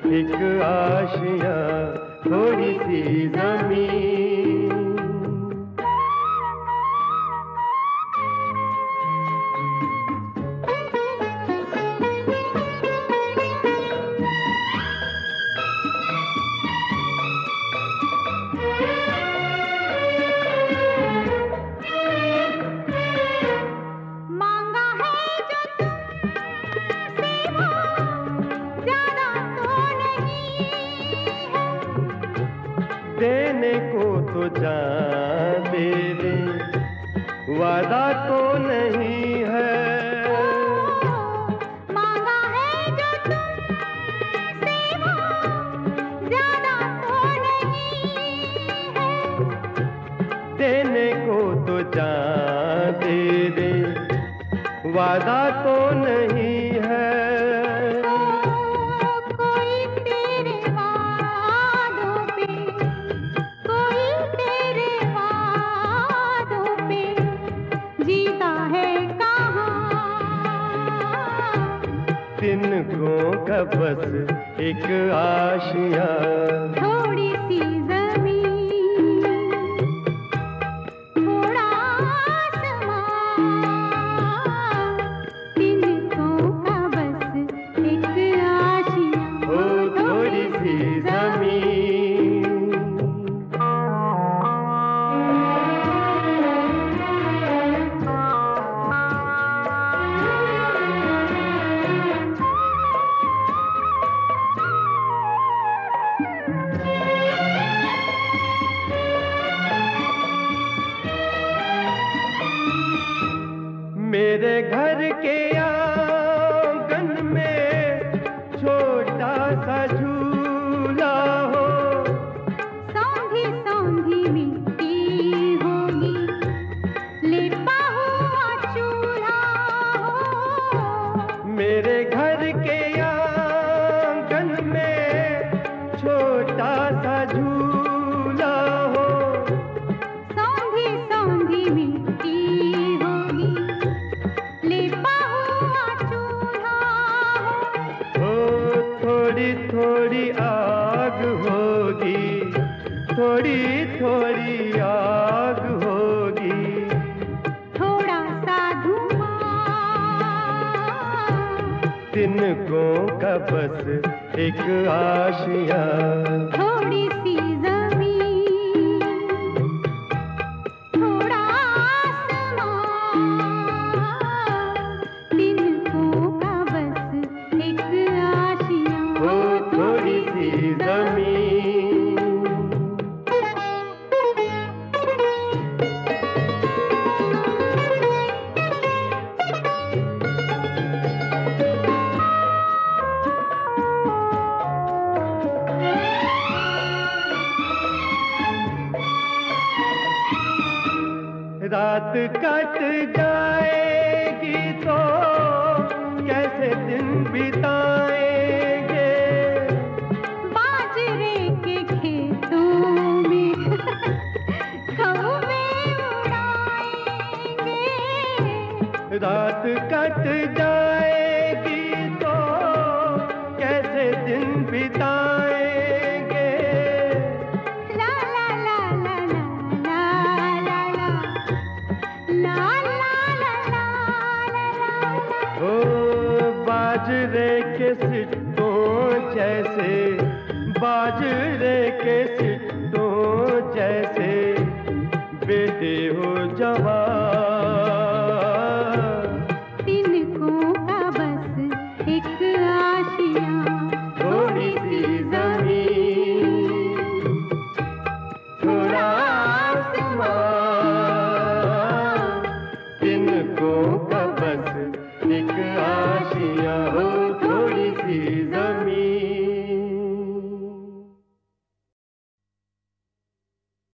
एक आशियाँ थोड़ी सी ज़मीन। देने को तो जान दे दे, वादा तो नहीं है। मांगा है जो तुमसे वो ज्यादा तो नहीं है। देने को तो जान दे दे, वादा तो नहीं है। तिनकों का बस एक आशियाँ, थोड़ी सी ज़मीन, थोड़ा आसमां। तिनकों का बस एक आशियाँ, ओ थोड़ी सी ज़मीन। मेरे घर के आंगन में छोटा सा झूला हो, सौंधी सौंधी मिट्टी होगी, लेपा हुआ चूल्हा हो। मेरे घर के आंगन में छोटा सा झूला हो, सौंधी सौंधी मिट्टी होगी, लेपा हुआ चूल्हा हो। ओ थोड़ी थोड़ी आग होगी, थोड़ी थोड़ी आग होगी, थोड़ा सा धुआं। तिनकों का बस एक आशियाँ, थोड़ी सी ज़मीन, थोड़ा आसमां। तिनकों का बस एक आशियाँ, ओ थोड़ी सी ज़मीन। रात कट जाएगी तो कैसे दिन बिताएंगे, बाजरे के खेतों में कौवे उड़ाएंगे। रात कट जाएगी तो कैसे दिन बिताएंगे। ला ला ला ला ला ला ला ला ला ला ला। ओ बाजरे के सिट्टों जैसे, बाजरे के सिट्टों जैसे बेटे हो जवान। तिनकों का बस एक आशियाँ, थोड़ी सी ज़मीन, थोड़ा आसमां। तिनकों का बस एक आशियाँ, हो थोड़ी सी ज़मीन।